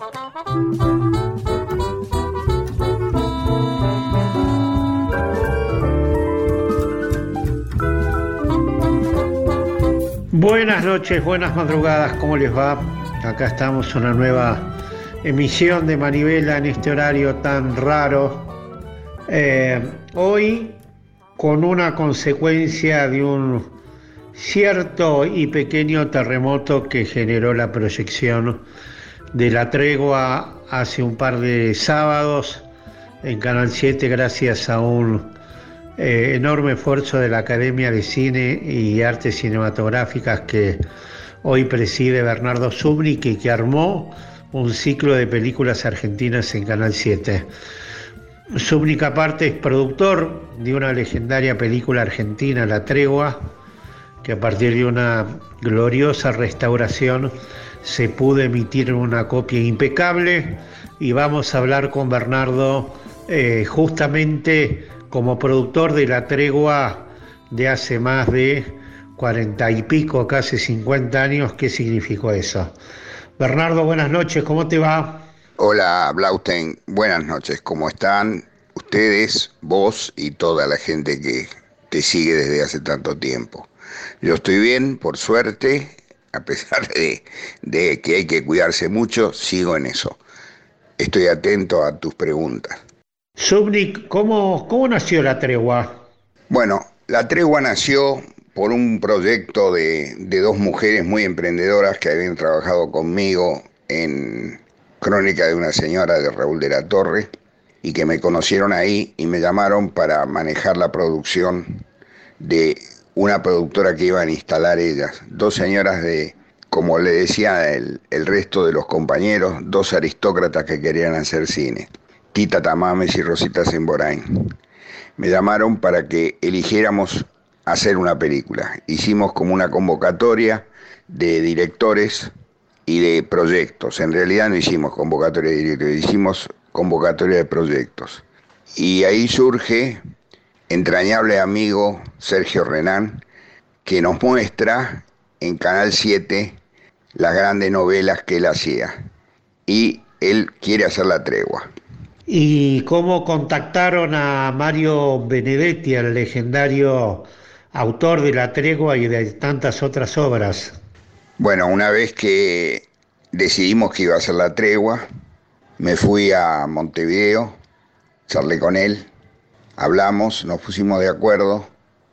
Buenas noches, buenas madrugadas, ¿cómo les va? Acá estamos, una nueva emisión de Manivela en este horario tan raro. Hoy, con una consecuencia de un cierto y pequeño terremoto que generó la proyección de La Tregua hace un par de sábados en Canal 7, gracias a un enorme esfuerzo de la Academia de Cine y Artes Cinematográficas que hoy preside Bernardo Zubnik y que armó un ciclo de películas argentinas en Canal 7. Zubnik aparte es productor de una legendaria película argentina, La Tregua, que a partir de una gloriosa restauración se pudo emitir una copia impecable, y vamos a hablar con Bernardo justamente como productor de La Tregua de hace más de 40 y pico, casi 50 años. ¿Qué significó eso? Bernardo, buenas noches, ¿cómo te va? Hola, Blaustein, buenas noches, ¿cómo están ustedes, vos y toda la gente que te sigue desde hace tanto tiempo? Yo estoy bien, por suerte, a pesar de que hay que cuidarse mucho, sigo en eso. Estoy atento a tus preguntas. Zubnik, ¿cómo nació La Tregua? Bueno, La Tregua nació por un proyecto de dos mujeres muy emprendedoras que habían trabajado conmigo en Crónica de una señora de Raúl de la Torre, y que me conocieron ahí y me llamaron para manejar la producción de una productora que iban a instalar ellas. Dos señoras como le decía el resto de los compañeros, dos aristócratas que querían hacer cine, Tita Tamames y Rosita Semborain. Me llamaron para que eligiéramos hacer una película. Hicimos como una convocatoria de directores y de proyectos. En realidad no hicimos convocatoria de directores, hicimos convocatoria de proyectos. Y ahí surge entrañable amigo Sergio Renán, que nos muestra en Canal 7 las grandes novelas que él hacía. Y él quiere hacer La Tregua. ¿Y cómo contactaron a Mario Benedetti, el legendario autor de La Tregua y de tantas otras obras? Bueno, una vez que decidimos que iba a hacer La Tregua, me fui a Montevideo, charlé con él, hablamos, nos pusimos de acuerdo,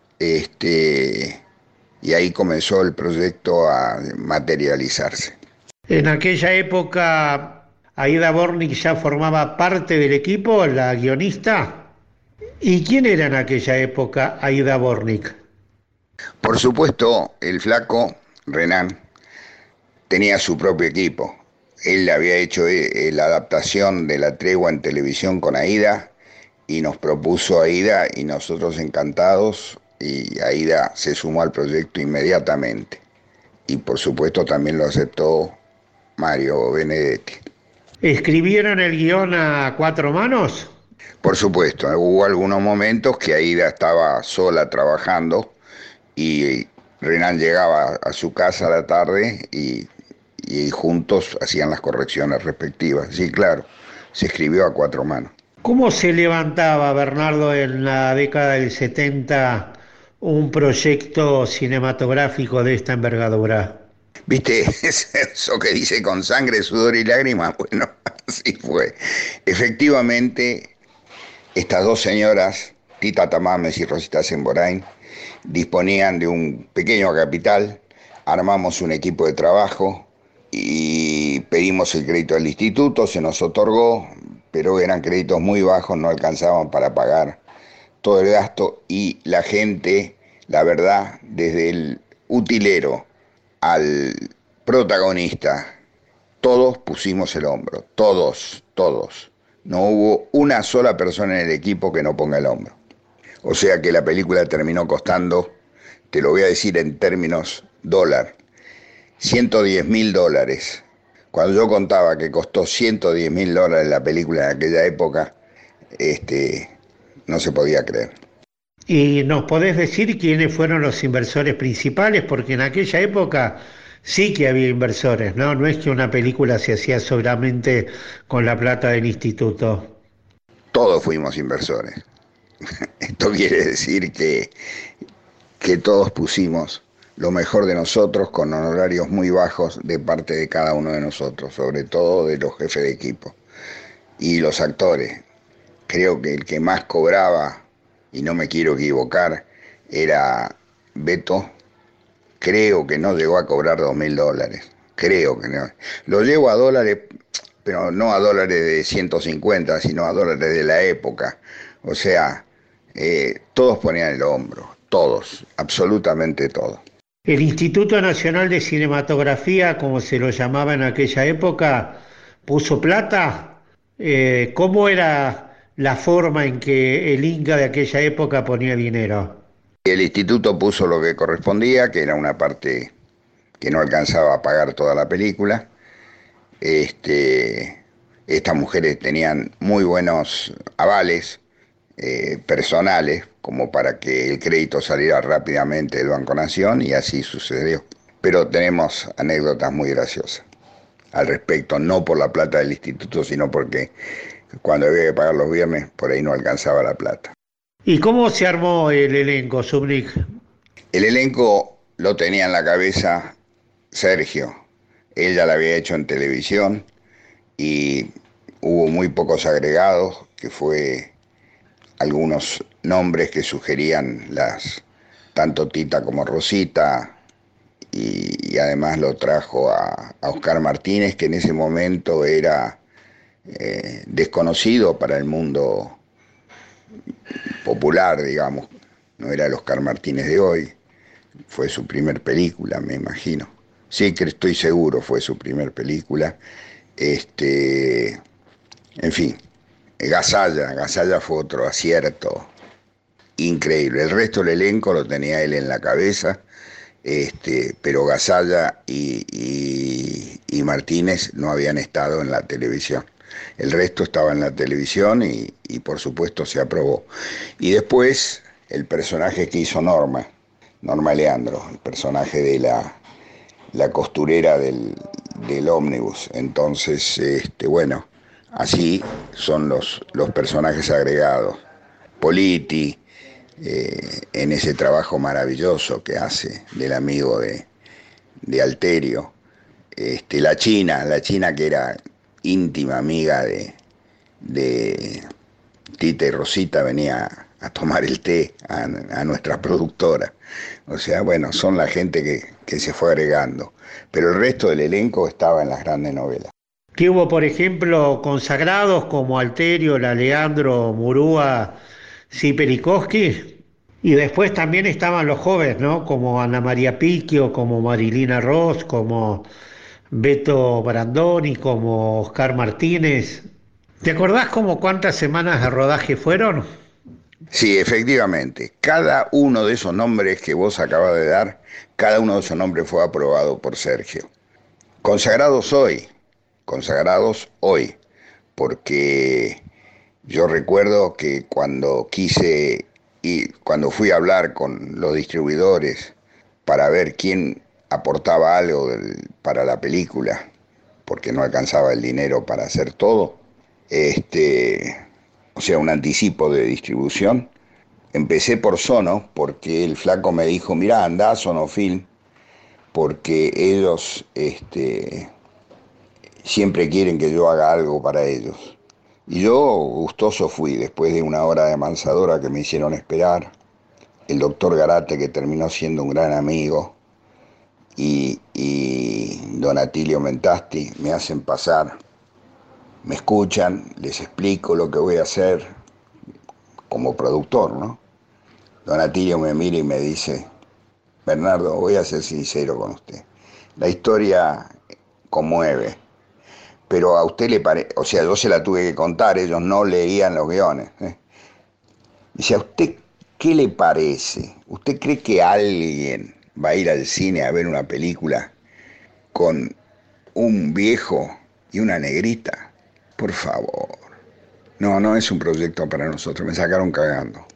y ahí comenzó el proyecto a materializarse. En aquella época, Aida Bornik ya formaba parte del equipo, la guionista. ¿Y quién era en aquella época Aida Bornik? Por supuesto, el flaco Renán tenía su propio equipo. Él había hecho la adaptación de La Tregua en televisión con Aida y nos propuso a Aida, y nosotros encantados, y Aida se sumó al proyecto inmediatamente. Y por supuesto también lo aceptó Mario Benedetti. ¿Escribieron el guión a cuatro manos? Por supuesto, hubo algunos momentos que Aida estaba sola trabajando y Renán llegaba a su casa a la tarde y juntos hacían las correcciones respectivas. Sí, claro, se escribió a cuatro manos. ¿Cómo se levantaba, Bernardo, en la década del 70 un proyecto cinematográfico de esta envergadura? ¿Viste eso que dice con sangre, sudor y lágrimas? Bueno, así fue. Efectivamente, estas dos señoras, Tita Tamames y Rosita Semborain, disponían de un pequeño capital. Armamos un equipo de trabajo y pedimos el crédito al instituto, se nos otorgó, pero eran créditos muy bajos, no alcanzaban para pagar todo el gasto, y la gente, la verdad, desde el utilero al protagonista, todos pusimos el hombro, todos. No hubo una sola persona en el equipo que no ponga el hombro. O sea que la película terminó costando, te lo voy a decir en términos dólar, $110.000. Cuando yo contaba que costó $110.000 la película en aquella época, no se podía creer. ¿Y nos podés decir quiénes fueron los inversores principales? Porque en aquella época Sí que había inversores, ¿no? No es que una película se hacía solamente con la plata del instituto. Todos fuimos inversores. Esto quiere decir que todos pusimos lo mejor de nosotros con honorarios muy bajos de parte de cada uno de nosotros, sobre todo de los jefes de equipo y los actores. Creo que el que más cobraba, y no me quiero equivocar, era Beto. Creo que no llegó a cobrar $2.000. Creo que no. Lo llevo a dólares, pero no a dólares de 150, sino a dólares de la época. O sea, todos ponían el hombro, todos, absolutamente todos. El Instituto Nacional de Cinematografía, como se lo llamaba en aquella época, puso plata. ¿Cómo era la forma en que el Inca de aquella época ponía dinero? El instituto puso lo que correspondía, que era una parte que no alcanzaba a pagar toda la película. Este, Estas mujeres tenían muy buenos avales personales como para que el crédito saliera rápidamente del Banco Nación y así sucedió. Pero tenemos anécdotas muy graciosas al respecto, no por la plata del instituto, sino porque cuando había que pagar los viernes, por ahí no alcanzaba la plata. ¿Y cómo se armó el elenco, Zubnik? El elenco lo tenía en la cabeza Sergio. Él ya lo había hecho en televisión y hubo muy pocos agregados, que fue algunos nombres que sugerían tanto Tita como Rosita, y además lo trajo a Oscar Martínez, que en ese momento era desconocido para el mundo popular, digamos, no era el Oscar Martínez de hoy, fue su primer película, me imagino. Sí, que estoy seguro, fue su primer película. Este, en fin, Gasalla fue otro acierto increíble. El resto del elenco lo tenía él en la cabeza, pero Gasalla y Martínez no habían estado en la televisión. El resto estaba en la televisión y por supuesto se aprobó. Y después el personaje que hizo Norma Leandro, el personaje de la costurera del ómnibus. Entonces, bueno, así son los personajes agregados. Politi, en ese trabajo maravilloso que hace del amigo de Alterio. La China que era íntima amiga de Tita y Rosita, venía a tomar el té a nuestra productora. O sea, bueno, son la gente que se fue agregando. Pero el resto del elenco estaba en las grandes novelas. Que hubo, por ejemplo, consagrados como Alterio, la Leandro, Murúa, Ziperikowski, y después también estaban los jóvenes, ¿no? Como Ana María Picchio, como Marilina Ross, como Beto Brandoni, como Oscar Martínez. ¿Te acordás como cuántas semanas de rodaje fueron? Sí, efectivamente, cada uno de esos nombres que vos acabas de dar, cada uno de esos nombres fue aprobado por Sergio. Consagrados hoy, consagrados hoy, porque yo recuerdo que cuando quise y cuando fui a hablar con los distribuidores para ver quién aportaba algo para la película, porque no alcanzaba el dinero para hacer todo, o sea, un anticipo de distribución, empecé por Sono, porque el flaco me dijo, mirá, andá a Sonofilm, porque ellos siempre quieren que yo haga algo para ellos. Y yo gustoso fui, después de una hora de mansadora que me hicieron esperar, el doctor Garate, que terminó siendo un gran amigo, y don Atilio Mentasti me hacen pasar, me escuchan, les explico lo que voy a hacer como productor, ¿no? Don Atilio me mira y me dice, Bernardo, voy a ser sincero con usted, la historia conmueve, pero a usted le parece, o sea, yo se la tuve que contar, ellos no leían los guiones. Dice, ¿a usted qué le parece? ¿Usted cree que alguien va a ir al cine a ver una película con un viejo y una negrita? Por favor. No, no es un proyecto para nosotros, me sacaron cagando.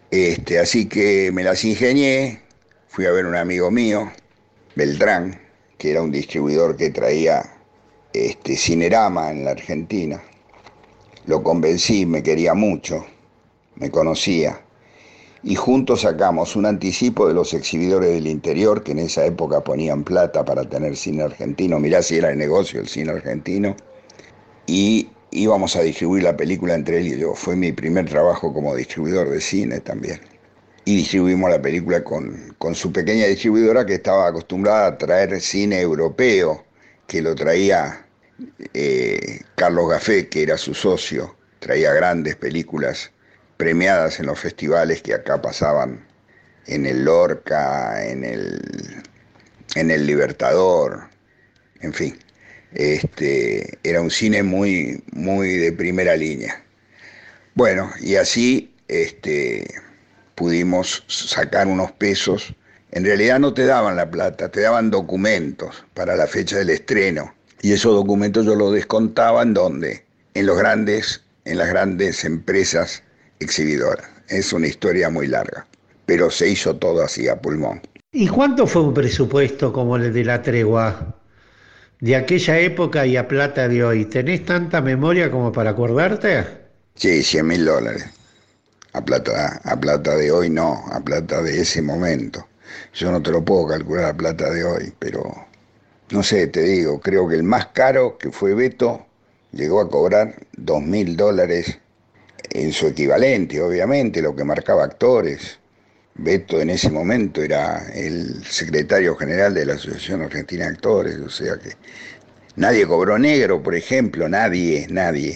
Así que me las ingenié, fui a ver un amigo mío, Beltrán, que era un distribuidor que traía Cinerama en la Argentina. Lo convencí, me quería mucho, me conocía. Y juntos sacamos un anticipo de los exhibidores del interior, que en esa época ponían plata para tener cine argentino. Mirá si era el negocio el cine argentino. Y íbamos a distribuir la película entre él y yo. Fue mi primer trabajo como distribuidor de cine también. Y distribuimos la película con su pequeña distribuidora, que estaba acostumbrada a traer cine europeo, que lo traía Carlos Gafé, que era su socio. Traía grandes películas premiadas en los festivales que acá pasaban, en el Lorca, en el Libertador, en fin. Era un cine muy, muy de primera línea. Bueno, y así pudimos sacar unos pesos. En realidad no te daban la plata, te daban documentos para la fecha del estreno. Y esos documentos yo los descontaba en donde, en las grandes empresas exhibidoras. Es una historia muy larga, pero se hizo todo así a pulmón. ¿Y cuánto fue un presupuesto como el de La Tregua de aquella época y a plata de hoy? ¿Tenés tanta memoria como para acordarte? Sí, $100.000. A plata de hoy no, a plata de ese momento. Yo no te lo puedo calcular a plata de hoy, pero no sé, te digo, creo que el más caro, que fue Beto, llegó a cobrar $2.000 en su equivalente, obviamente, lo que marcaba actores. Beto en ese momento era el secretario general de la Asociación Argentina de Actores, o sea que nadie cobró negro, por ejemplo, nadie.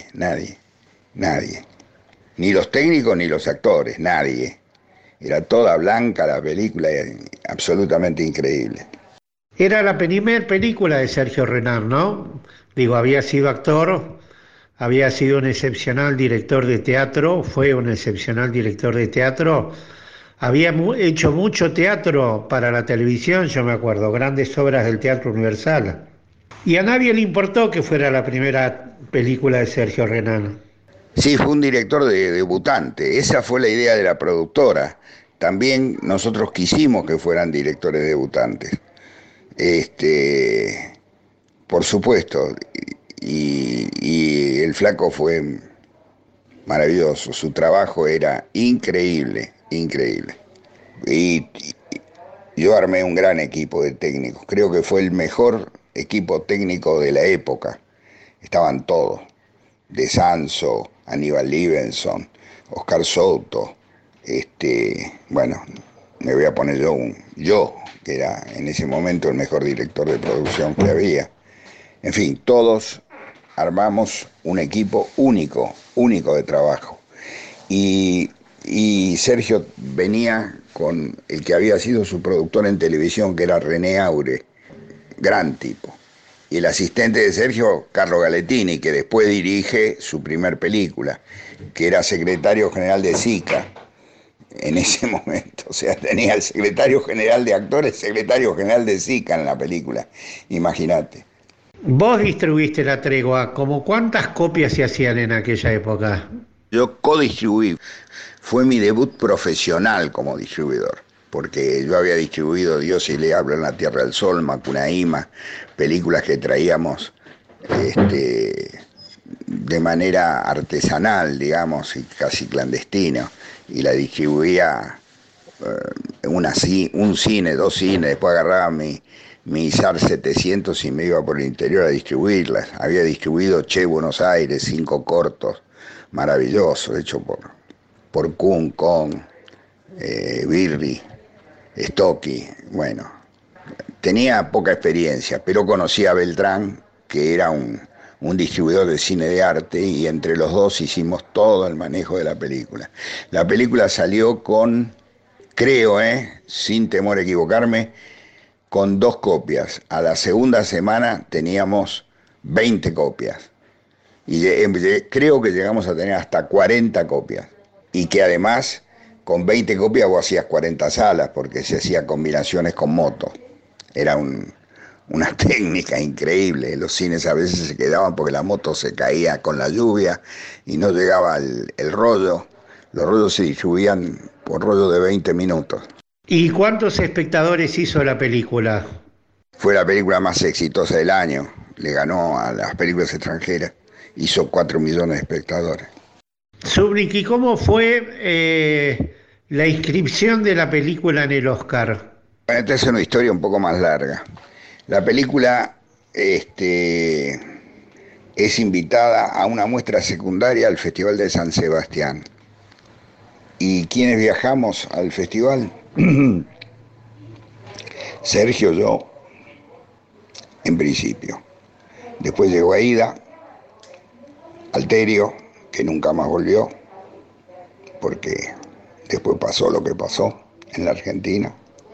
Ni los técnicos ni los actores, nadie. Era toda blanca la película, absolutamente increíble. Era la primer película de Sergio Renán, ¿no? Digo, había sido actor, había sido un excepcional director de teatro, fue un excepcional director de teatro, había hecho mucho teatro para la televisión, yo me acuerdo, grandes obras del Teatro Universal. Y a nadie le importó que fuera la primera película de Sergio Renán. Sí, fue un director debutante, esa fue la idea de la productora. También nosotros quisimos que fueran directores debutantes. Este, por supuesto, y el flaco fue maravilloso, su trabajo era increíble, increíble. Y yo armé un gran equipo de técnicos, creo que fue el mejor equipo técnico de la época. Estaban todos, de Sanso, Aníbal Libenson, Oscar Souto, bueno, me voy a poner yo, que era en ese momento el mejor director de producción que había. En fin, todos armamos un equipo único, único de trabajo. Y, y Sergio venía con el que había sido su productor en televisión, que era René Aure, gran tipo. Y el asistente de Sergio, Carlo Galettini, que después dirige su primer película, que era secretario general de SICA en ese momento. O sea, tenía el secretario general de actores, secretario general de SICA en la película. Imagínate. Vos distribuiste La Tregua, ¿como cuántas copias se hacían en aquella época? Yo codistribuí, fue mi debut profesional como distribuidor, porque yo había distribuido Dios y le hablo en la Tierra del Sol, Macunaíma, películas que traíamos de manera artesanal, digamos, y casi clandestina, y la distribuía un cine, dos cines, después agarraba mi ISAR 700 y me iba por el interior a distribuirlas. Había distribuido Che Buenos Aires, 5 cortos, maravillosos, hechos por Kuhn, Kohn, Birri, Stocky. Bueno, tenía poca experiencia, pero conocía a Beltrán, que era un distribuidor de cine de arte, y entre los dos hicimos todo el manejo de la película. La película salió con, creo, sin temor a equivocarme, con 2 copias. A la segunda semana teníamos 20 copias. Y creo que llegamos a tener hasta 40 copias. Y que además, con 20 copias vos hacías 40 salas, porque se hacía combinaciones con motos. Era una técnica increíble. Los cines a veces se quedaban porque la moto se caía con la lluvia y no llegaba el rollo. Los rollos se distribuían por rollo de 20 minutos. ¿Y cuántos espectadores hizo la película? Fue la película más exitosa del año, le ganó a las películas extranjeras, hizo 4 millones de espectadores. Zubrik, ¿y cómo fue la inscripción de la película en el Oscar? Bueno, esta es una historia un poco más larga. La película es invitada a una muestra secundaria al Festival de San Sebastián. ¿Y quiénes viajamos al festival? Sergio, yo, en principio. Después llegó Aida, Alterio, que nunca más volvió, porque después pasó lo que pasó en la Argentina.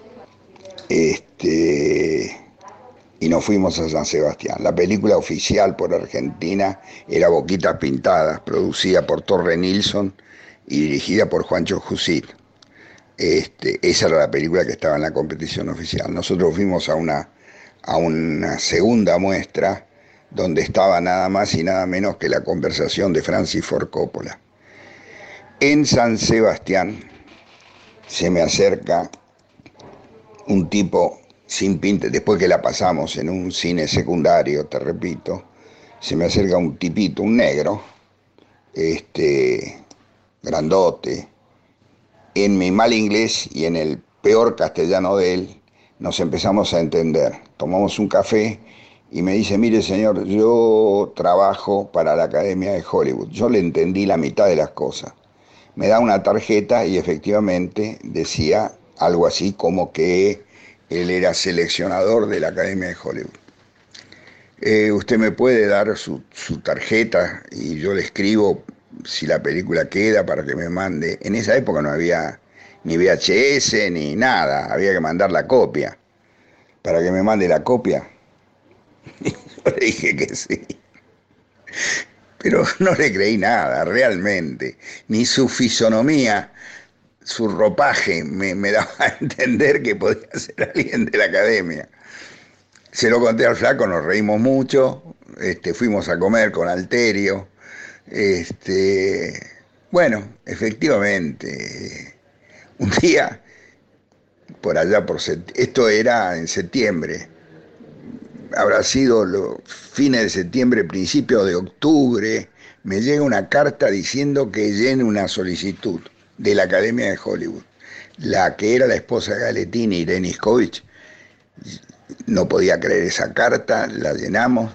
Y nos fuimos a San Sebastián. La película oficial por Argentina era Boquitas Pintadas, producida por Torre Nilsson y dirigida por Juancho Jusit. Esa era la película que estaba en la competición oficial. Nosotros fuimos a una segunda muestra donde estaba nada más y nada menos que La conversación de Francis Ford Coppola. En San Sebastián se me acerca un tipo sin pinta, después que la pasamos en un cine secundario, te repito, se me acerca un tipito, un negro, grandote. En mi mal inglés y en el peor castellano de él, nos empezamos a entender. Tomamos un café y me dice, mire señor, yo trabajo para la Academia de Hollywood. Yo le entendí la mitad de las cosas. Me da una tarjeta y efectivamente decía algo así como que él era seleccionador de la Academia de Hollywood. Usted me puede dar su tarjeta y yo le escribo si la película queda para que me mande. En esa época no había ni VHS ni nada, había que mandar la copia. Para que me mande la copia. Yo le dije que sí. Pero no le creí nada, realmente. Ni su fisonomía, su ropaje me daba a entender que podía ser alguien de la academia. Se lo conté al flaco, nos reímos mucho, fuimos a comer con Alterio. Bueno, efectivamente, un día, por allá, esto era en septiembre, habrá sido los fines de septiembre, principios de octubre, me llega una carta diciendo que llene una solicitud de la Academia de Hollywood. La que era la esposa de Galetini, Irene Iskovich, no podía creer esa carta, la llenamos,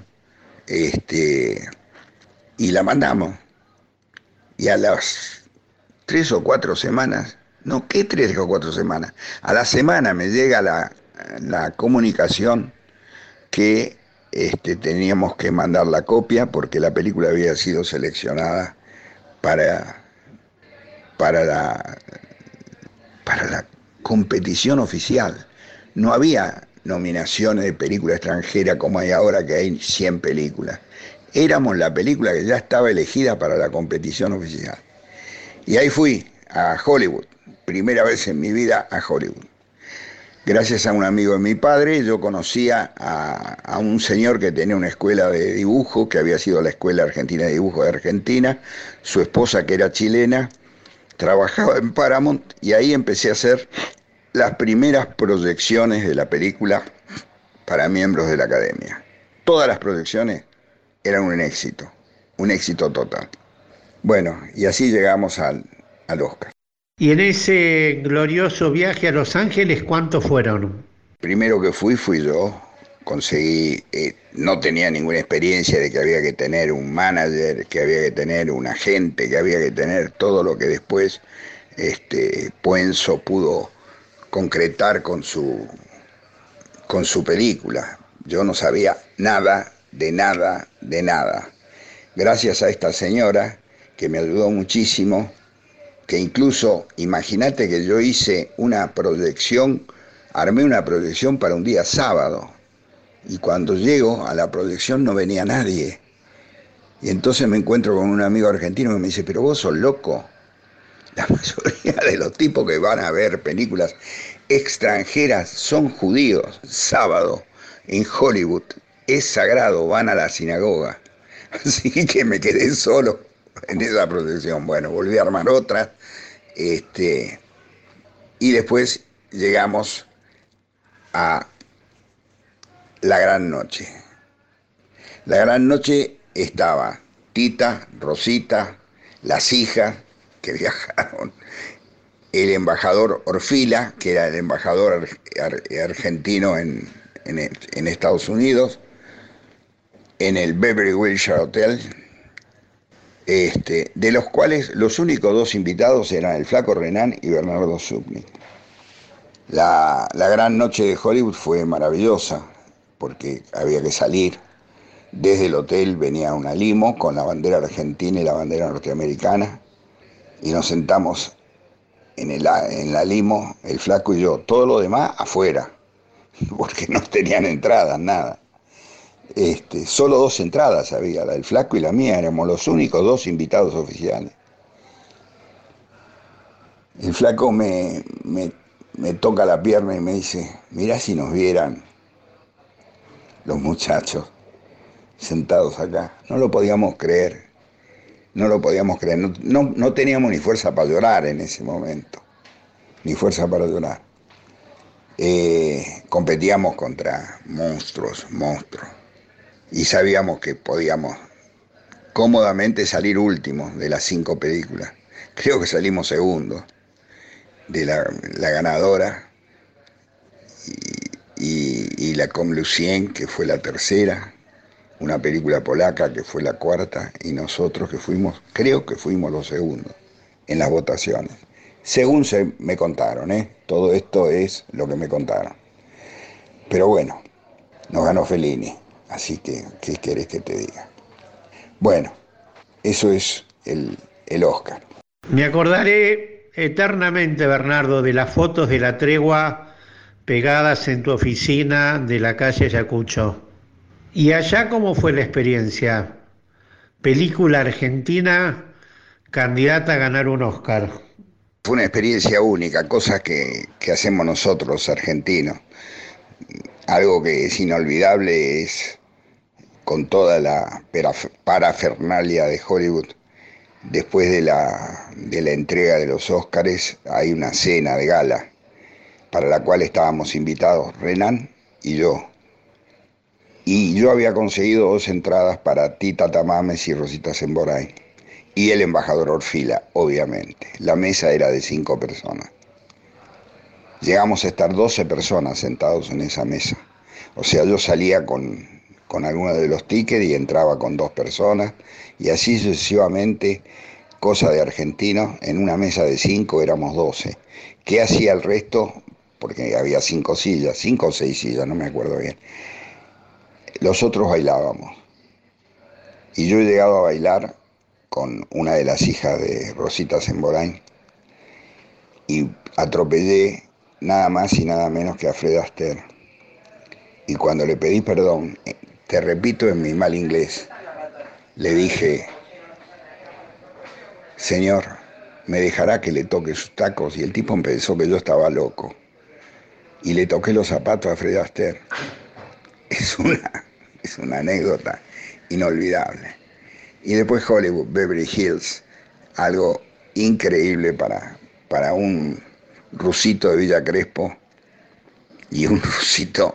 y la mandamos. Y a las 3 o 4 semanas, no, ¿qué 3 o 4 semanas? A la semana me llega la comunicación que teníamos que mandar la copia porque la película había sido seleccionada para, para la, para la competición oficial. No había nominaciones de película extranjera como hay ahora, que hay 100 películas. Éramos la película que ya estaba elegida para la competición oficial. Y ahí fui a Hollywood, primera vez en mi vida a Hollywood. Gracias a un amigo de mi padre, yo conocía a un señor que tenía una escuela de dibujo, que había sido la Escuela Argentina de Dibujo de Argentina, su esposa, que era chilena, trabajaba en Paramount, y ahí empecé a hacer las primeras proyecciones de la película para miembros de la academia. Todas las proyecciones eran un éxito total. Bueno, y así llegamos al Oscar. Y en ese glorioso viaje a Los Ángeles, ¿cuántos fueron? Primero que fui yo, conseguí, no tenía ninguna experiencia de que había que tener un manager, que había que tener un agente, que había que tener todo lo que después Puenzo pudo concretar con su película. Yo no sabía nada, de nada, de nada. Gracias a esta señora, que me ayudó muchísimo, que incluso, imagínate que yo hice una proyección, armé una proyección para un día sábado, y cuando llego a la proyección no venía nadie. Y entonces me encuentro con un amigo argentino que me dice, pero vos sos loco. La mayoría de los tipos que van a ver películas extranjeras son judíos. Sábado en Hollywood es sagrado, van a la sinagoga. Así que me quedé solo en esa proyección. Bueno, volví a armar otra. Y después llegamos a La Gran Noche. La Gran Noche estaba Tita, Rosita, las hijas que viajaron, el embajador Orfila, que era el embajador argentino en Estados Unidos, en el Beverly Wilshire Hotel, de los cuales los únicos dos invitados eran el Flaco Renán y Bernardo Sucnik. La Gran Noche de Hollywood fue maravillosa, porque había que salir. Desde el hotel venía una limo con la bandera argentina y la bandera norteamericana, y nos sentamos en la limo, el Flaco y yo. Todo lo demás afuera, porque no tenían entradas, nada. Solo dos entradas había, la del Flaco y la mía, éramos los únicos dos invitados oficiales. El Flaco me toca la pierna y me dice: mirá si nos vieran los muchachos sentados acá. No lo podíamos creer, no lo podíamos creer. No teníamos ni fuerza para llorar en ese momento, ni fuerza para llorar. Competíamos contra monstruos, y sabíamos que podíamos cómodamente salir últimos de las 5 películas. Creo que salimos segundos de la ganadora, y la Com Lucien, que fue la tercera, una película polaca que fue la cuarta, y nosotros creo que fuimos los segundos en las votaciones. Según me contaron, todo esto es lo que me contaron. Pero bueno, nos ganó Fellini, así que, ¿qué querés que te diga? Bueno, eso es el Oscar. Me acordaré eternamente, Bernardo, de las fotos de La Tregua pegadas en tu oficina de la calle Ayacucho. ¿Y allá cómo fue la experiencia? Película argentina candidata a ganar un Oscar. Fue una experiencia única, cosas que hacemos nosotros los argentinos. Algo que es inolvidable es, con toda la parafernalia de Hollywood, después de la entrega de los Óscares hay una cena de gala para la cual estábamos invitados Renán y yo. Y yo había conseguido 2 entradas para Tita Tamames y Rosita Semboray, y el embajador Orfila, obviamente. La mesa era de 5 personas. Llegamos a estar 12 personas sentados en esa mesa. O sea, yo salía con alguno de los tickets y entraba con 2 personas, y así sucesivamente, cosa de argentinos. En una mesa de 5 éramos 12. ¿Qué hacía el resto? Porque había 5 sillas, 5 o 6 sillas, no me acuerdo bien. Los otros bailábamos. Y yo he llegado a bailar con una de las hijas de Rosita Semboray, y atropellé nada más y nada menos que a Fred Astaire. Y cuando le pedí perdón, te repito en mi mal inglés, le dije: señor, ¿me dejará que le toque sus tacos? Y el tipo pensó que yo estaba loco. Y le toqué los zapatos a Fred Astaire. Es una anécdota inolvidable. Y después Hollywood, Beverly Hills, algo increíble para un rusito de Villa Crespo y un rusito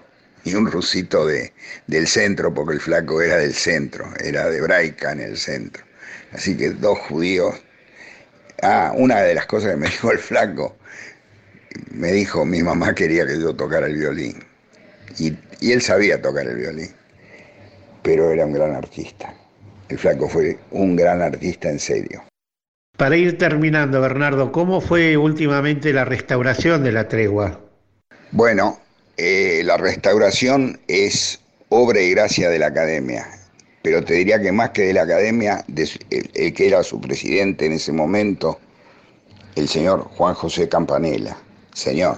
del centro, porque el Flaco era del centro, era de Braica, en el centro. Así que 2 judíos. Una de las cosas que me dijo el Flaco, me dijo: mi mamá quería que yo tocara el violín. Y él sabía tocar el violín, pero era un gran artista. El Flaco fue un gran artista en serio. Para ir terminando, Bernardo, ¿cómo fue últimamente la restauración de La Tregua? Bueno, la restauración es obra y gracia de la Academia, pero te diría que más que de la Academia, el que era su presidente en ese momento, el señor Juan José Campanella. Señor,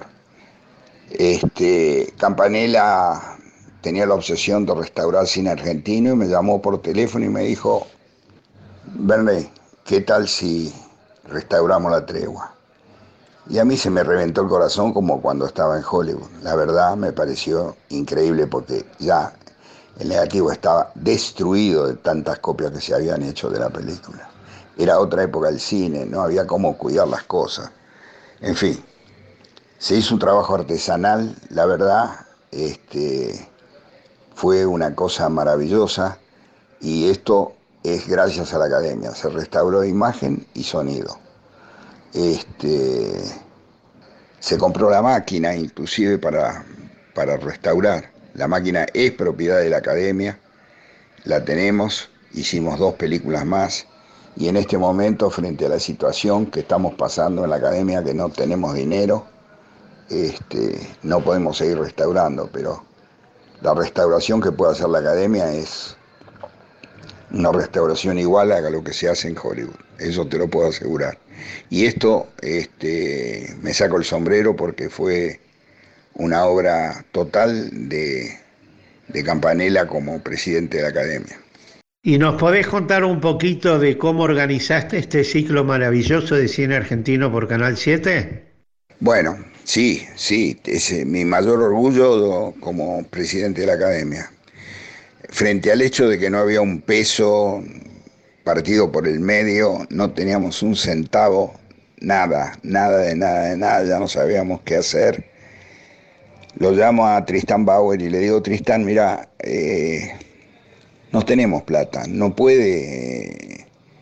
Campanella tenía la obsesión de restaurar cine argentino, y me llamó por teléfono y me dijo: Berné, ¿qué tal si restauramos La Tregua? Y a mí se me reventó el corazón como cuando estaba en Hollywood. La verdad me pareció increíble, porque ya el negativo estaba destruido de tantas copias que se habían hecho de la película. Era otra época del cine, no había cómo cuidar las cosas. En fin, se hizo un trabajo artesanal, la verdad, Fue una cosa maravillosa y esto es gracias a la academia. Se restauró imagen y sonido. Este, Se compró la máquina inclusive para restaurar. La máquina es propiedad de la academia, la tenemos, hicimos 2 películas más y en este momento, frente a la situación que estamos pasando en la academia, que no tenemos dinero, no podemos seguir restaurando, pero la restauración que puede hacer la academia es una restauración igual a lo que se hace en Hollywood, eso te lo puedo asegurar. Y esto me saco el sombrero porque fue una obra total de Campanella como presidente de la academia. ¿Y nos podés contar un poquito de cómo organizaste este ciclo maravilloso de cine argentino por Canal 7? Bueno, sí, es mi mayor orgullo como presidente de la academia. Frente al hecho de que no había un peso partido por el medio, no teníamos un centavo, nada, ya no sabíamos qué hacer. Lo llamo a Tristán Bauer y le digo, Tristán, mira, no tenemos plata, no puede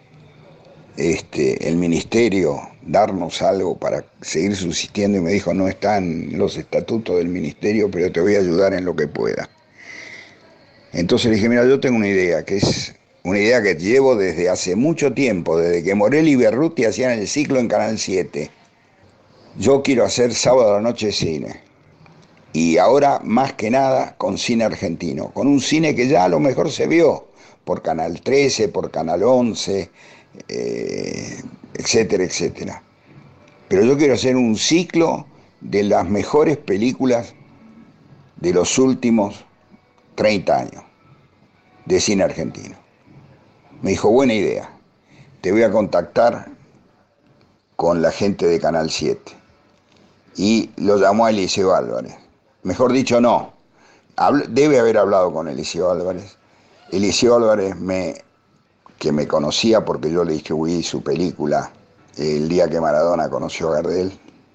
el ministerio darnos algo para seguir subsistiendo. Y me dijo, no están los estatutos del ministerio, pero te voy a ayudar en lo que pueda. Entonces le dije, mira, yo tengo una idea, que es una idea que llevo desde hace mucho tiempo, desde que Morel y Berruti hacían el ciclo en Canal 7. Yo quiero hacer sábado a la noche cine. Y ahora, más que nada, con cine argentino. Con un cine que ya a lo mejor se vio por Canal 13, por Canal 11, etcétera, etcétera. Pero yo quiero hacer un ciclo de las mejores películas de los últimos 30 años de cine argentino. Me dijo, buena idea, te voy a contactar con la gente de Canal 7. Y lo llamó a Eliseo Álvarez. Mejor dicho, no. Debe haber hablado con Eliseo Álvarez. Eliseo Álvarez, que me conocía porque yo le distribuí su película el día que Maradona conoció a Gardel,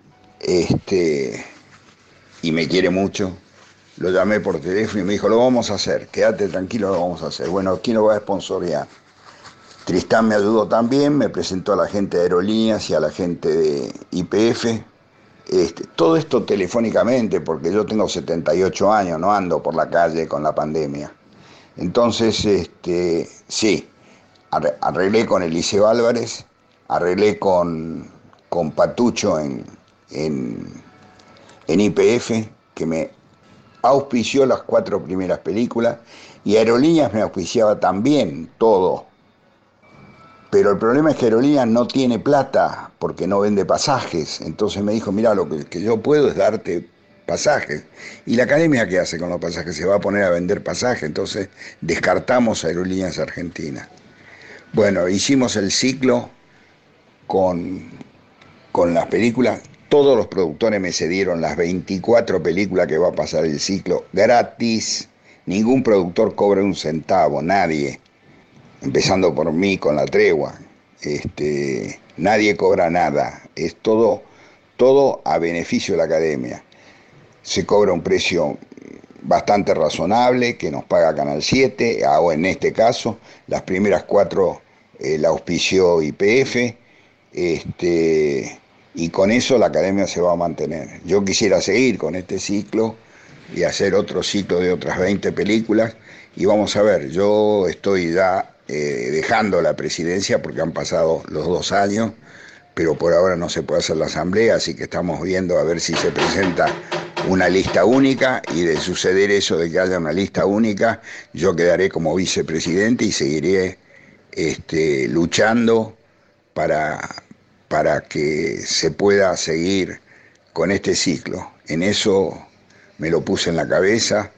y me quiere mucho. Lo llamé por teléfono y me dijo, lo vamos a hacer, quédate tranquilo, lo vamos a hacer. Bueno, ¿quién lo va a sponsorear? Tristán me ayudó también, me presentó a la gente de Aerolíneas y a la gente de YPF. Todo esto telefónicamente, porque yo tengo 78 años, no ando por la calle con la pandemia. Entonces, sí, arreglé con Eliseo Álvarez, arreglé con Patucho en YPF, que me auspició las 4 primeras películas, y Aerolíneas me auspiciaba también todo. Pero el problema es que Aerolíneas no tiene plata porque no vende pasajes. Entonces me dijo, mira, lo que yo puedo es darte pasajes. ¿Y la academia qué hace con los pasajes? Se va a poner a vender pasajes. Entonces descartamos Aerolíneas Argentinas. Bueno, hicimos el ciclo con las películas. Todos los productores me cedieron las 24 películas que va a pasar el ciclo gratis. Ningún productor cobra un centavo, nadie. Empezando por mí con La Tregua. Nadie cobra nada. Es todo a beneficio de la academia. Se cobra un precio bastante razonable que nos paga Canal 7, o en este caso, las primeras 4 la auspició YPF, y con eso la academia se va a mantener. Yo quisiera seguir con este ciclo y hacer otro ciclo de otras 20 películas, y vamos a ver, yo estoy ya dejando la presidencia porque han pasado los 2 años, pero por ahora no se puede hacer la asamblea, así que estamos viendo a ver si se presenta una lista única, y de suceder eso de que haya una lista única, yo quedaré como vicepresidente y seguiré luchando para que se pueda seguir con este ciclo. En eso me lo puse en la cabeza.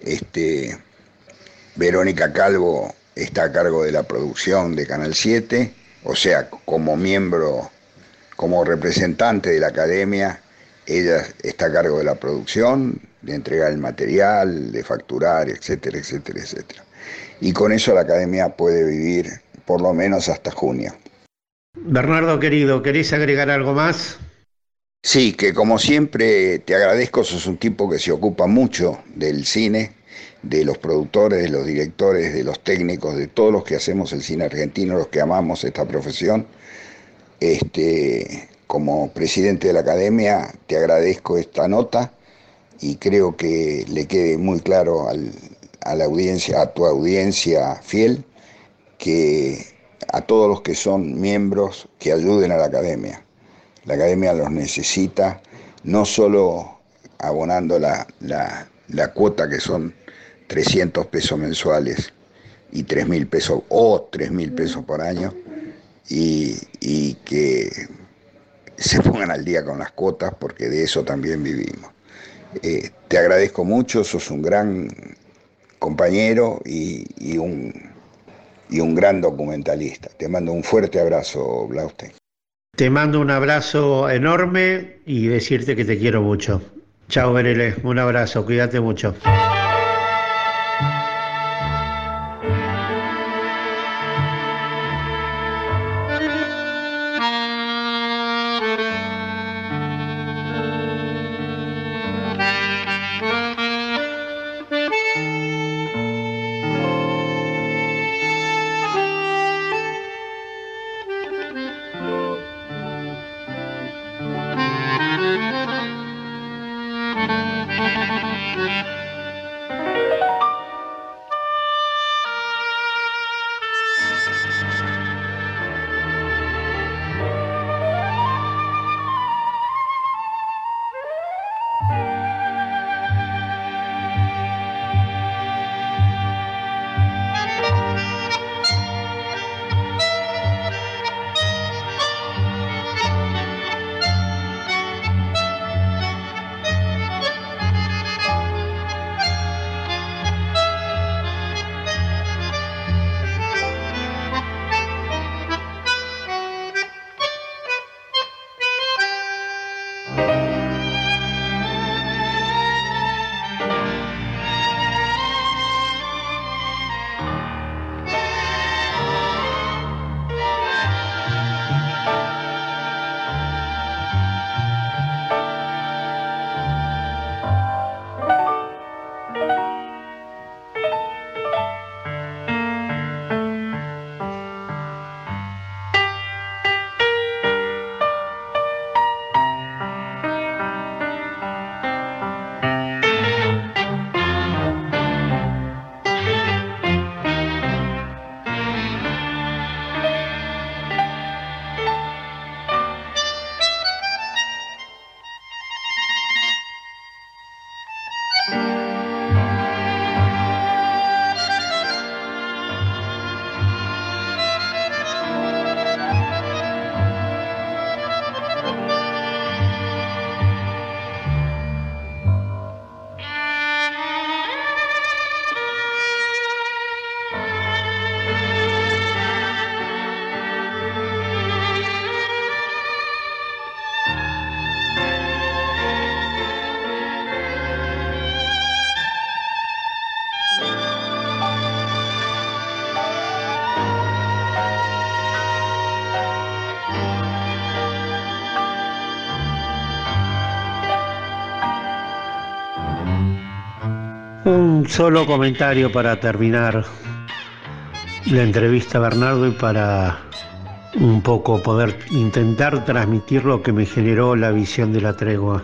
Verónica Calvo está a cargo de la producción de Canal 7, o sea, como miembro, como representante de la academia, ella está a cargo de la producción, de entregar el material, de facturar, etcétera, etcétera, etcétera. Y con eso la academia puede vivir por lo menos hasta junio. Bernardo querido, ¿querés agregar algo más? Sí, que como siempre te agradezco, sos un tipo que se ocupa mucho del cine de los productores, de los directores, de los técnicos, de todos los que hacemos el cine argentino, los que amamos esta profesión. Como presidente de la Academia te agradezco esta nota y creo que le quede muy claro a la audiencia, a tu audiencia fiel, que a todos los que son miembros que ayuden a la Academia. La Academia los necesita, no solo abonando la cuota que son 300 pesos mensuales y 3.000 pesos o 3.000 pesos por año, y que se pongan al día con las cuotas, porque de eso también vivimos. Te agradezco mucho, sos un gran compañero y un gran documentalista. Te mando un fuerte abrazo, Blaustein. Te mando un abrazo enorme y decirte que te quiero mucho. Chao, Berele, un abrazo, cuídate mucho. Un solo comentario para terminar la entrevista, Bernardo, y para un poco poder intentar transmitir lo que me generó la visión de la tregua.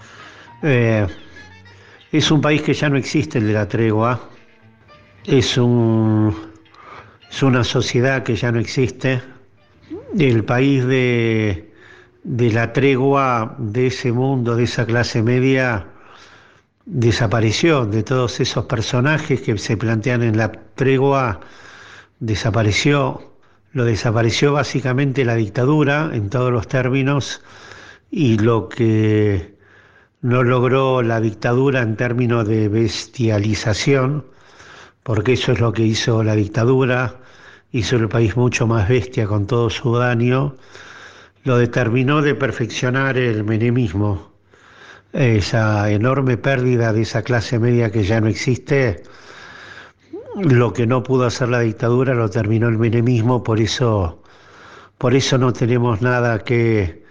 Es un país que ya no existe, el de la tregua. Es una sociedad que ya no existe. El país de la tregua, de ese mundo, de esa clase media, desapareció. De todos esos personajes que se plantean en la tregua, desapareció. Lo desapareció básicamente la dictadura en todos los términos, y lo que no logró la dictadura en términos de bestialización, porque eso es lo que hizo la dictadura, hizo el país mucho más bestia con todo su daño, lo determinó de perfeccionar el menemismo. Esa enorme pérdida de esa clase media que ya no existe, lo que no pudo hacer la dictadura lo terminó el menemismo. Por eso no tenemos nada que,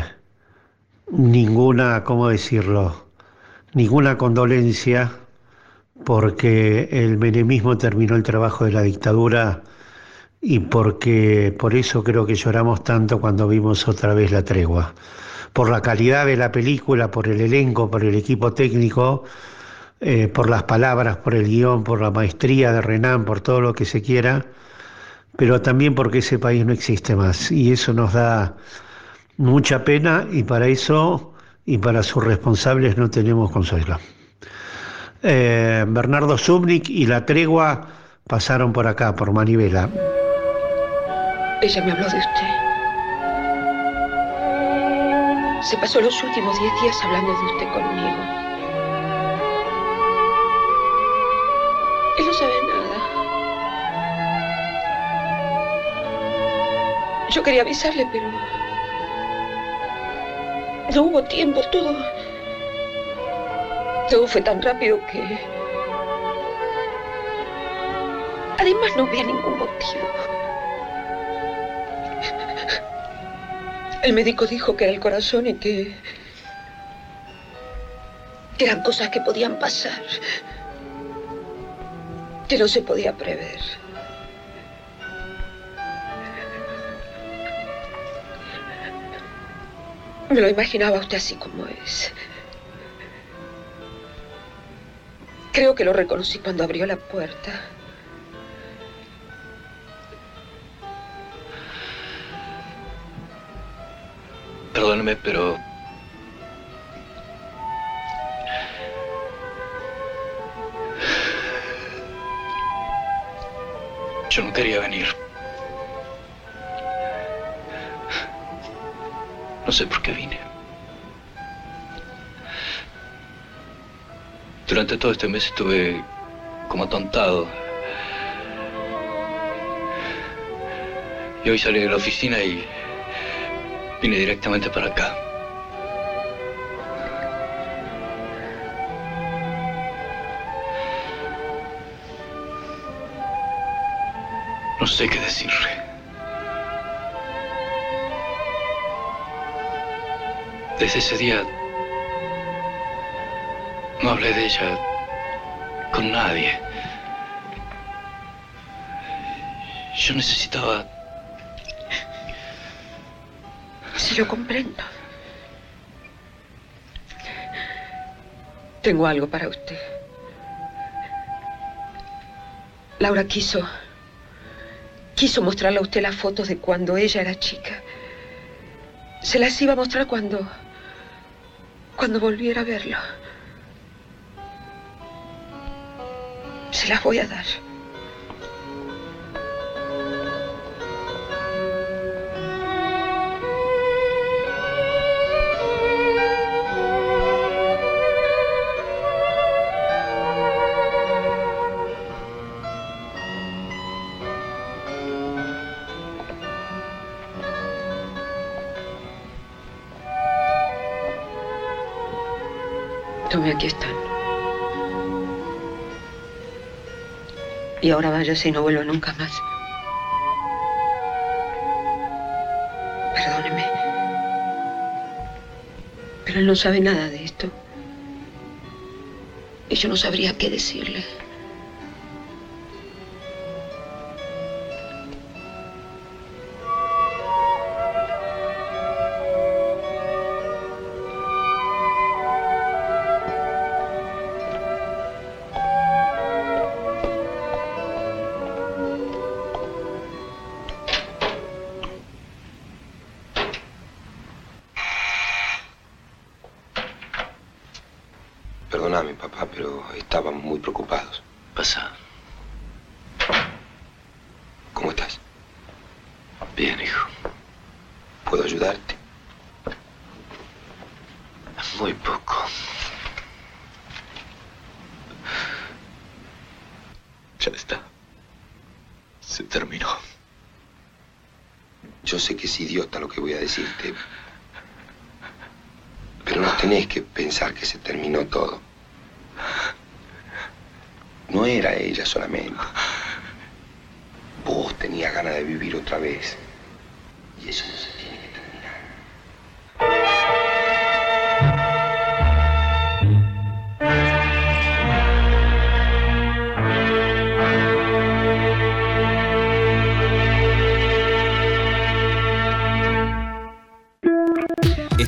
ninguna, ¿cómo decirlo?, ninguna condolencia porque el menemismo terminó el trabajo de la dictadura y porque por eso creo que lloramos tanto cuando vimos otra vez La Tregua. Por la calidad de la película, por el elenco, por el equipo técnico, por las palabras, por el guión, por la maestría de Renan, por todo lo que se quiera, pero también porque ese país no existe más. Y eso nos da mucha pena y para eso y para sus responsables no tenemos consuelo. Bernardo Zubnik y La Tregua pasaron por acá, por Manivela. Ella me habló de usted. Se pasó los últimos 10 días hablando de usted conmigo. Él no sabe nada. Yo quería avisarle, pero no hubo tiempo. Todo fue tan rápido que... Además, no había ningún motivo. El médico dijo que era el corazón y que eran cosas que podían pasar, que no se podía prever. Me lo imaginaba usted así como es. Creo que lo reconocí cuando abrió la puerta. Perdóneme, pero... yo no quería venir. No sé por qué vine. Durante todo este mes estuve como atontado. Y hoy salí de la oficina y vine directamente para acá. No sé qué decirle. Desde ese día no hablé de ella con nadie. Yo necesitaba... Sí, lo comprendo. Tengo algo para usted. Laura quiso mostrarle a usted las fotos de cuando ella era chica. Se las iba a mostrar cuando volviera a verlo. Se las voy a dar. Tome, aquí están. Y ahora váyase y no vuelva nunca más. Perdóneme. Pero él no sabe nada de esto. Y yo no sabría qué decirle. Perdóname, papá, pero estábamos muy preocupados. Pasa. ¿Cómo estás? Bien, hijo. ¿Puedo ayudarte? Muy poco. Ya está. Se terminó. Yo sé que es idiota lo que voy a decirte. Pero no tenés que pensar que se terminó todo. No era ella solamente. Vos tenías ganas de vivir otra vez. Y eso no se tiene que terminar.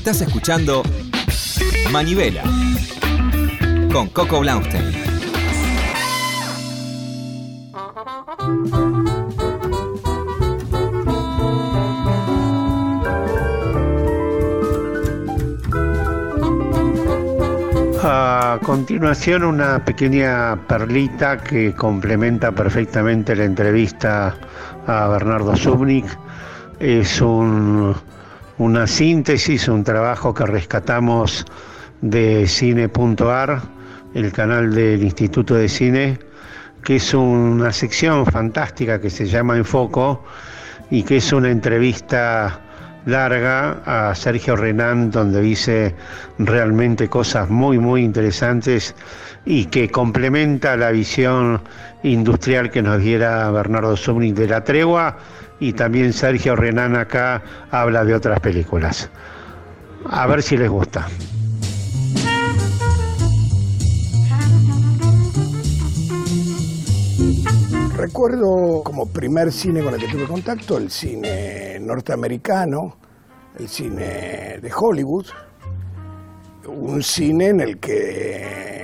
Estás escuchando Manivela con Coco Blaustein. A continuación, una pequeña perlita que complementa perfectamente la entrevista a Bernardo Zubnik. Es una síntesis, un trabajo que rescatamos de Cine.ar, el canal del Instituto de Cine, que es una sección fantástica que se llama Enfoco y que es una entrevista larga a Sergio Renán, donde dice realmente cosas muy muy interesantes y que complementa la visión industrial que nos diera Bernardo Zubnik de La Tregua, y también Sergio Renán acá habla de otras películas. A ver si les gusta. Recuerdo como primer cine con el que tuve contacto el cine norteamericano, el cine de Hollywood, un cine en el que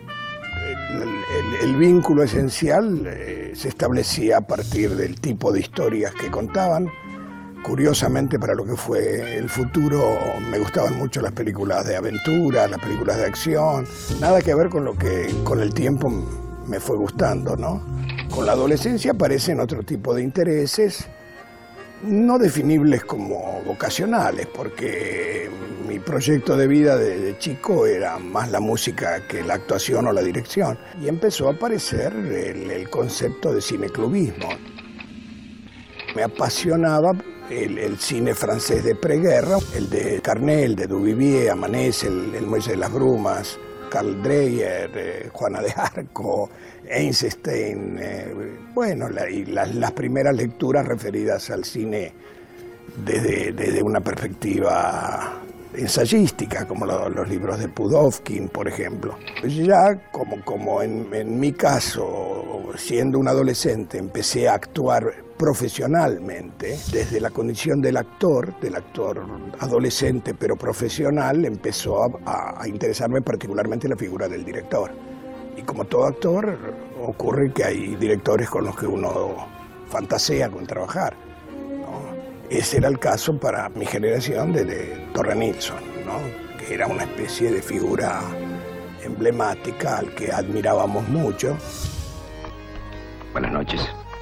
el vínculo esencial se establecía a partir del tipo de historias que contaban. Curiosamente, para lo que fue el futuro, me gustaban mucho las películas de aventura, las películas de acción, nada que ver con lo que con el tiempo me fue gustando, ¿no? Con la adolescencia aparecen otro tipo de intereses, no definibles como vocacionales, porque mi proyecto de vida de chico era más la música que la actuación o la dirección. Y empezó a aparecer el concepto de cineclubismo. Me apasionaba el cine francés de preguerra, el de Carnet, el de Duvivier, Amanece, el Muelle de las Brumas, Karl Dreyer, Juana de Arco, Einstein, y las primeras lecturas referidas al cine desde una perspectiva ensayística, como los libros de Pudovkin, por ejemplo. Ya como en mi caso, siendo un adolescente, empecé a actuar profesionalmente, desde la condición del actor adolescente pero profesional, empezó a interesarme particularmente la figura del director. Y como todo actor, ocurre que hay directores con los que uno fantasea con trabajar, ¿no? Ese era el caso para mi generación de Torre Nilsson, ¿no? Que era una especie de figura emblemática al que admirábamos mucho. Buenas noches.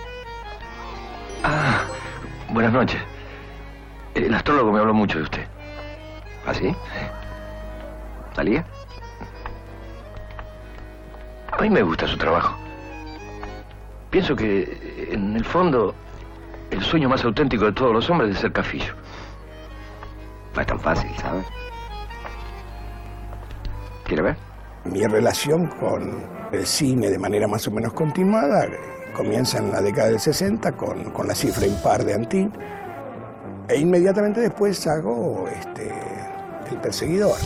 Ah, buenas noches. El astrólogo me habló mucho de usted. ¿Ah, sí? ¿Talía? A mí me gusta su trabajo. Pienso que, en el fondo, el sueño más auténtico de todos los hombres es ser Cafillo. No es tan fácil, ¿sabes? ¿Quiere ver? Mi relación con el cine de manera más o menos continuada comienza en la década del 60 con La cifra impar de Antin, e inmediatamente después hago El perseguidor.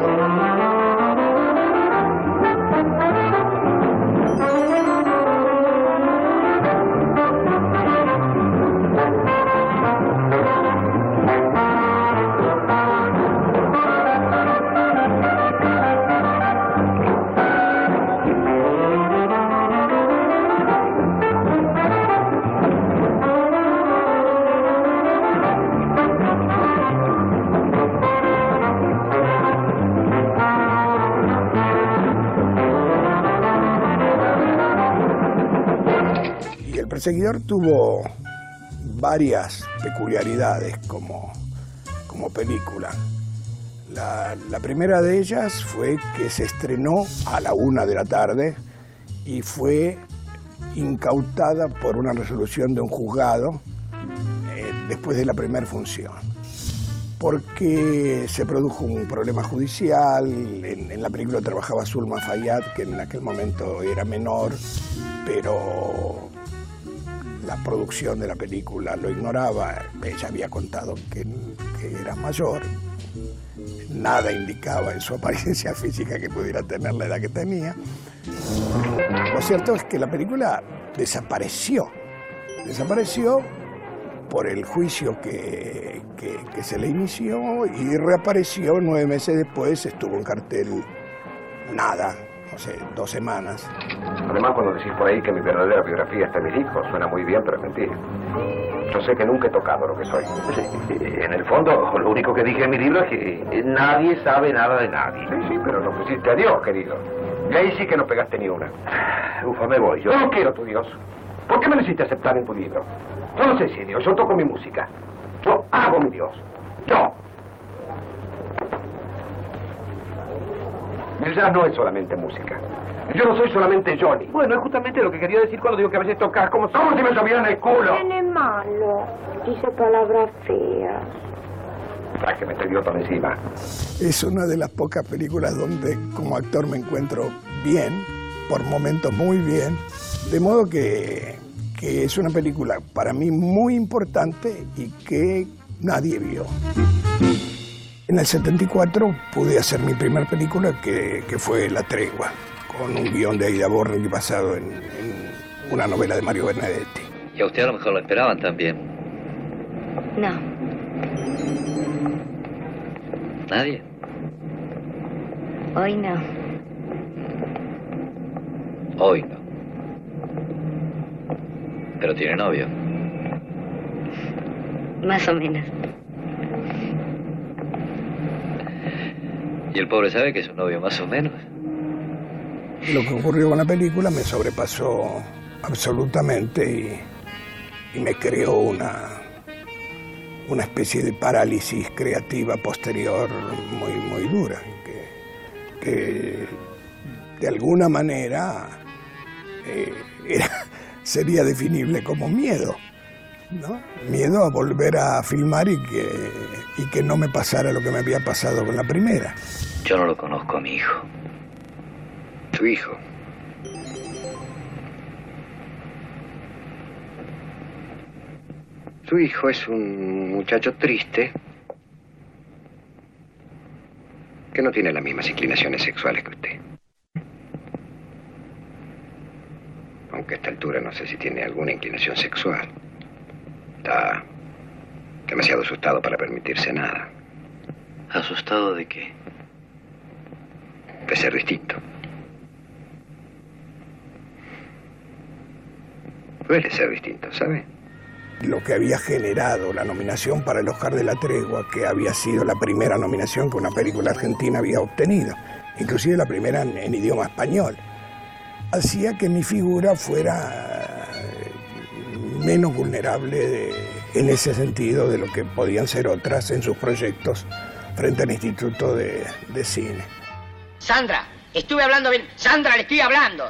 El perseguidor tuvo varias peculiaridades como película. La primera de ellas fue que se estrenó a la 1 de la tarde y fue incautada por una resolución de un juzgado después de la primera función, porque se produjo un problema judicial. En la película trabajaba Zulma Fayad, que en aquel momento era menor, pero la producción de la película lo ignoraba. Ella había contado que era mayor. Nada indicaba en su apariencia física que pudiera tener la edad que tenía. Lo cierto es que la película desapareció por el juicio que se le inició y reapareció 9 meses después, estuvo en cartel nada, no sé, 2 semanas. Además, cuando decís por ahí que mi verdadera biografía está en mis hijos, suena muy bien, pero es mentira. Yo sé que nunca he tocado lo que soy. En el fondo, lo único que dije en mi libro es que nadie sabe nada de nadie. Sí, pero lo pusiste a Dios, querido. Y ahí sí que no pegaste ni una. Ufa, me voy. Yo no quiero tu Dios. ¿Por qué me necesitas aceptar en tu libro? Yo no sé si es Dios, yo toco mi música. Yo hago mi Dios. Yo. El jazz no es solamente música. Yo no soy solamente Johnny. Bueno, es justamente lo que quería decir cuando digo que a veces tocas como si me llovieran el culo. Tiene malo. Dice palabras feas. Tras que me estoy todo encima. Es una de las pocas películas donde como actor me encuentro bien, por momentos muy bien, de modo que es una película para mí muy importante y que nadie vio. En el 74 pude hacer mi primera película que fue La Tregua, con un guión de Aida Borghi basado en una novela de Mario Benedetti. Y a usted a lo mejor lo esperaban también. No. ¿Nadie? Hoy no. Hoy no. Pero tiene novio. Más o menos. ¿Y el pobre sabe que es un novio más o menos? Lo que ocurrió con la película me sobrepasó absolutamente y me creó una especie de parálisis creativa posterior muy dura, que de alguna manera sería definible como miedo, ¿no? Miedo a volver a filmar y que no me pasara lo que me había pasado con la primera. Yo no lo conozco a mi hijo. Tu hijo. Tu hijo es un muchacho triste que no tiene las mismas inclinaciones sexuales que usted. Aunque a esta altura no sé si tiene alguna inclinación sexual. Está demasiado asustado para permitirse nada. ¿Asustado de qué? De ser distinto. Duele ser distinto, ¿sabe? Lo que había generado la nominación para el Oscar de la Tregua, que había sido la primera nominación que una película argentina había obtenido, inclusive la primera en idioma español, hacía que mi figura fuera menos vulnerable en ese sentido de lo que podían ser otras en sus proyectos frente al Instituto de Cine. Sandra, estuve hablando bien. Sandra, le estoy hablando.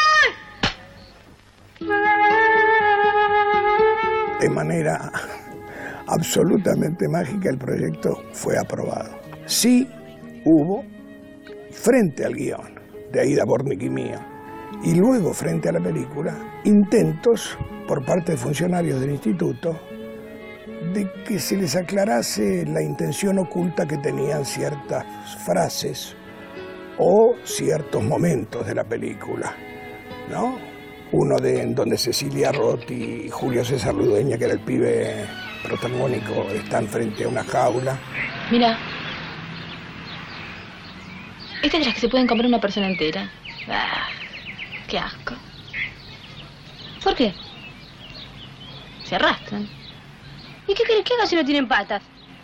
De manera absolutamente mágica el proyecto fue aprobado. Sí hubo, frente al guión de Aida Borghi y mío, y luego frente a la película, intentos por parte de funcionarios del instituto de que se les aclarase la intención oculta que tenían ciertas frases o ciertos momentos de la película, ¿no? Uno en donde Cecilia Roth y Julio César Ludueña, que era el pibe protagónico, están frente a una jaula. Mira, esta es de las que se pueden comer una persona entera. Ah, qué asco. ¿Por qué? Se arrastran. ¿Y qué querés que haga si no tienen patas?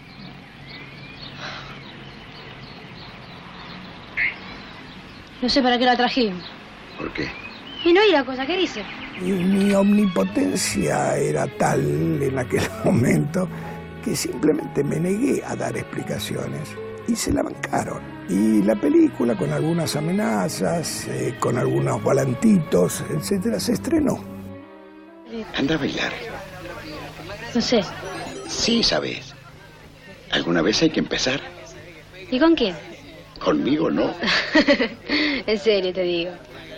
No sé para qué la trajimos. ¿Por qué? Y no oí la cosa que dice. Y mi omnipotencia era tal en aquel momento que simplemente me negué a dar explicaciones y se la bancaron. Y la película, con algunas amenazas, con algunos volantitos, etcétera, se estrenó. Anda a bailar. No sé. Sí, sabes. ¿Alguna vez hay que empezar? ¿Y con quién? Conmigo no. En serio te digo.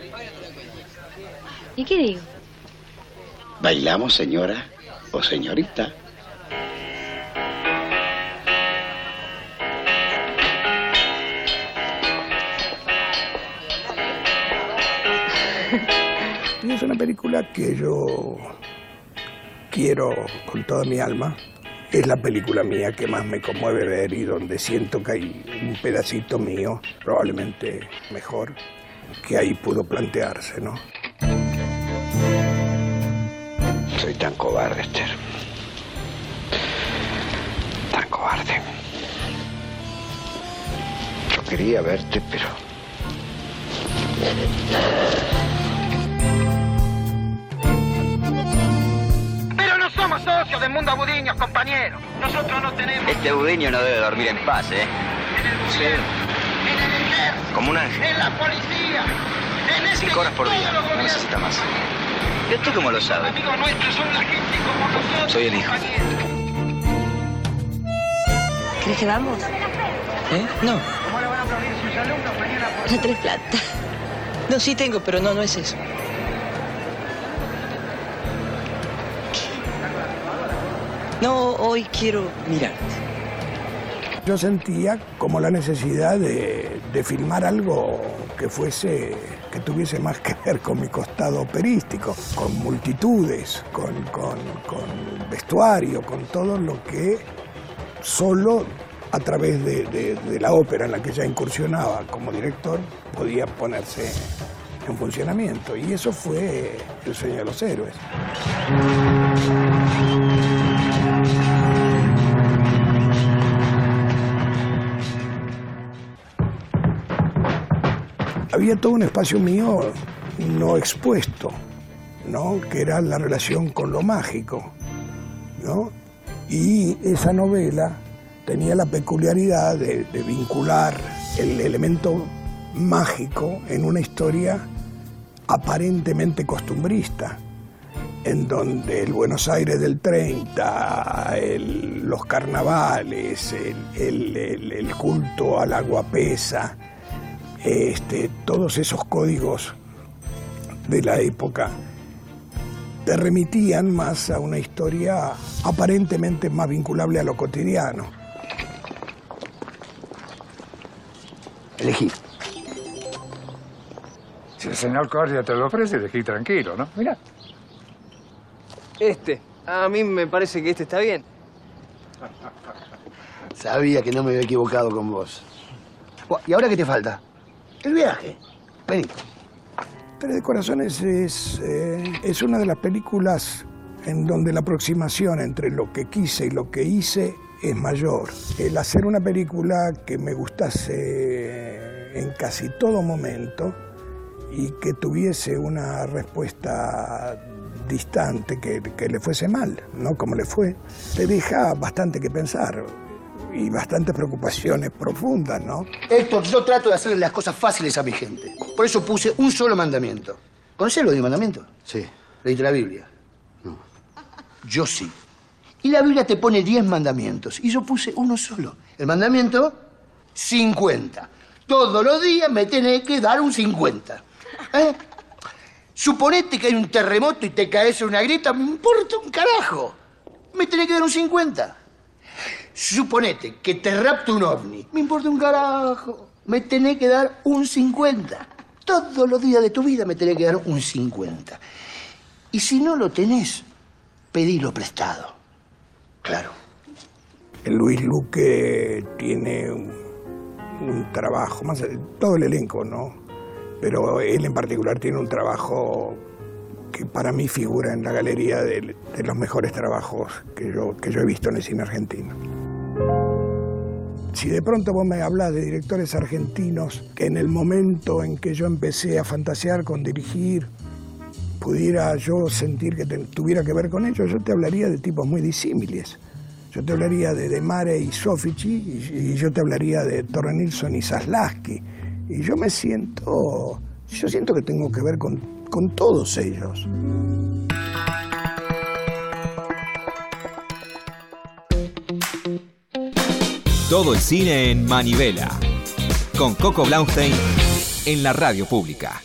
¿Y qué digo? ¿Bailamos, señora o señorita? Y es una película que quiero con toda mi alma. Es la película mía que más me conmueve ver y donde siento que hay un pedacito mío, probablemente mejor, que ahí pudo plantearse, ¿no? Soy tan cobarde, Esther. Tan cobarde. Yo quería verte, pero... Pero no somos socios del mundo Budiños, compañeros. Nosotros no tenemos... Este Budiño no debe dormir en paz, ¿eh? Sí. En el ejército, como un ángel. En la policía, en 5 horas por día, no necesita más. ¿Y usted cómo lo sabe? Amigos nuestros son la gente como nosotros. Soy el hijo. ¿Crees que vamos? No. ¿Cómo le van a aplaudir sus alumnos mañana por... No tenés plata. No, sí tengo, pero no es eso. No, hoy quiero mirarte. Yo sentía como la necesidad de filmar algo que tuviese más que ver con mi costado operístico, con multitudes, con vestuario, con todo lo que solo a través de la ópera en la que ya incursionaba como director podía ponerse en funcionamiento. Y eso fue El sueño de los héroes. Había todo un espacio mío no expuesto, ¿no? Que era la relación con lo mágico, ¿no? Y esa novela tenía la peculiaridad de vincular el elemento mágico en una historia aparentemente costumbrista, en donde el Buenos Aires del 30, los carnavales, el culto a la guapesa, todos esos códigos de la época te remitían más a una historia aparentemente más vinculable a lo cotidiano. Elegí. Si el señor Cordia te lo ofrece, elegí tranquilo, ¿no? Mira. A mí me parece que está bien. Sabía que no me había equivocado con vos. ¿Y ahora qué te falta? El viaje. Vení. Tres de Corazones es una de las películas en donde la aproximación entre lo que quise y lo que hice es mayor. El hacer una película que me gustase en casi todo momento y que tuviese una respuesta distante, que le fuese mal, ¿no? Como le fue, te deja bastante que pensar y bastantes preocupaciones profundas, ¿no? Héctor, yo trato de hacerle las cosas fáciles a mi gente. Por eso puse un solo mandamiento. ¿Conocés lo de mandamiento? Sí. ¿Leíste la Biblia? No. Yo sí. Y la Biblia te pone 10 mandamientos. Y yo puse uno solo. El mandamiento, 50. Todos los días me tenés que dar un 50. Suponete que hay un terremoto y te caes en una grieta, me importa un carajo. Me tenés que dar un 50. Suponete que te rapta un ovni, me importa un carajo. Me tenés que dar un 50. Todos los días de tu vida me tenés que dar un 50. Y si no lo tenés, pedilo prestado. Claro. Luis Luque tiene un trabajo, más todo el elenco, ¿no? Pero él en particular tiene un trabajo que para mí figura en la galería de los mejores trabajos que yo he visto en el cine argentino. Si de pronto vos me hablás de directores argentinos que en el momento en que yo empecé a fantasear con dirigir, pudiera yo sentir que tuviera que ver con ellos, yo te hablaría de tipos muy disímiles. Yo te hablaría de De Mare y Sofici, y yo te hablaría de Torre Nilsson y Zaslavsky. Y yo siento que tengo que ver con todos ellos. Todo el cine en Manivela, con Coco Blaustein en la radio pública.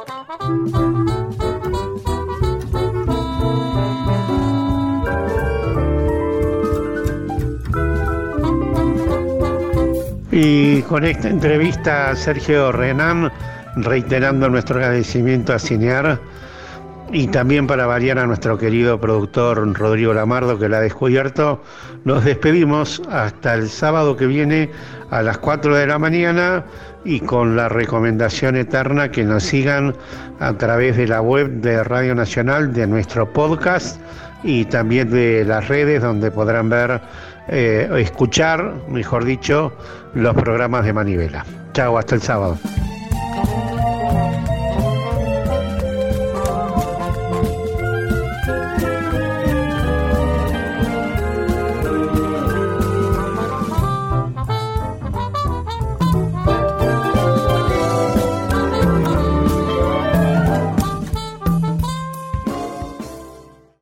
Y con esta entrevista, Sergio Renán, reiterando nuestro agradecimiento a Cinear y también para variar a nuestro querido productor Rodrigo Lamardo, que la ha descubierto, nos despedimos hasta el sábado que viene a las 4 de la mañana y con la recomendación eterna que nos sigan a través de la web de Radio Nacional, de nuestro podcast y también de las redes donde podrán ver, escuchar, mejor dicho, los programas de Manivela. Chao, hasta el sábado.